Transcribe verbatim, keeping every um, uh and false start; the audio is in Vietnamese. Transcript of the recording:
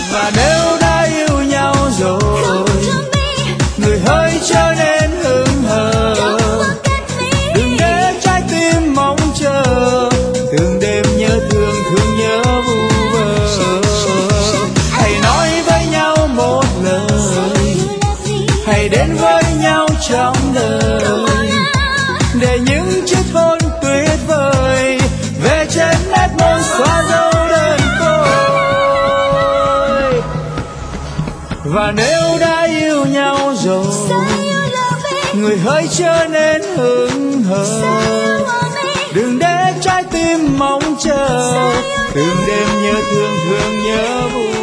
Và nếu đã yêu nhau rồi, người hỡi trở nên hững hờ. Đừng để trái tim mong chờ, từng đêm nhớ thương thương nhớ vu vơ. Hãy nói với nhau một lời, hãy đến với nhau trong đời, để những chiếc hôn tuyệt vời về trên nét môi xóa dấu đơn côi. Và nếu đã yêu nhau rồi, người hỡi trở nên hững hờ. Đừng để trái tim mong chờ, từng đêm nhớ thương thương nhớ vui.